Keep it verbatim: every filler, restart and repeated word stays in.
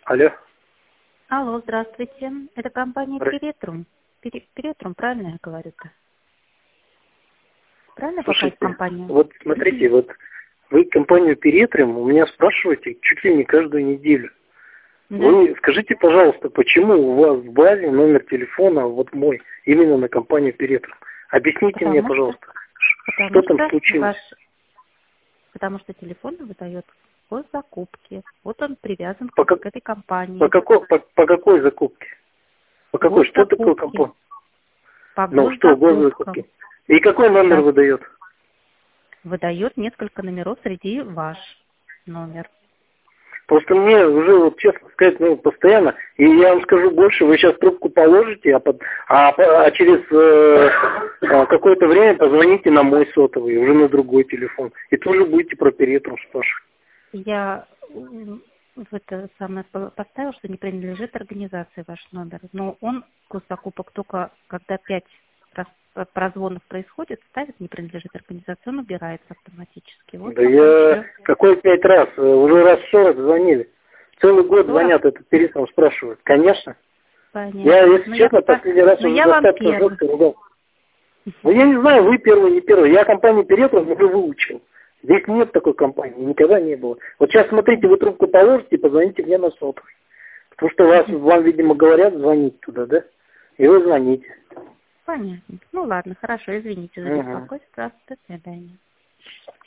Алло. Алло, здравствуйте. Это компания Здравствуйте. Перетрум. Пере- Перетрум, правильно я говорю-то? Правильно попасть в Слушайте, компанию? вот смотрите, вот вы компанию Перетрум у меня спрашиваете чуть ли не каждую неделю. Да? Вы скажите, пожалуйста, почему у вас в базе номер телефона вот мой, именно на компанию Перетрум? Объясните Потому мне, что, пожалуйста, потому что там что случилось? ваш, потому что телефон выдает по закупке. Вот он привязан По, к, как, к этой по, компании. какой, по, по какой закупке? По какой? Что такое Госзакупки. компания? По Ну что, госзакупкам. госзакупки? И какой номер Да. выдает? Выдает несколько номеров, среди ваш номер. Просто мне уже, вот честно сказать, ну, постоянно, и я вам скажу больше, вы сейчас трубку положите, а, под, а, а через э, а, какое-то время позвоните на мой сотовый, уже на другой телефон, и тоже будете про Перетрум спрашивать. Я м, в это самое по- поставила, что не принадлежит организации ваш номер. Но он госзакупок только когда пять раз э, прозвонов происходит, ставит не принадлежит организации, он убирается автоматически. Вот Да пока и я, все. какой пять раз, э, уже раз сорок звонили, целый год сорок? звонят, этот Перетрум спрашивают, конечно. Я, Понятно. если Ну я честно, пока, последний раз ну уже я вам достаточно первый. жестко ругал. Ну, я не знаю, вы первый, не первый. Я компанию Перетрум уже выучил. Здесь нет такой компании, никогда не было. Вот сейчас смотрите, вы трубку положите и позвоните мне на сотовый. Потому что вас, вам, видимо, говорят звонить туда, да? И вы звоните. Понятно. Ну ладно, хорошо, извините за Угу. беспокойство. До свидания.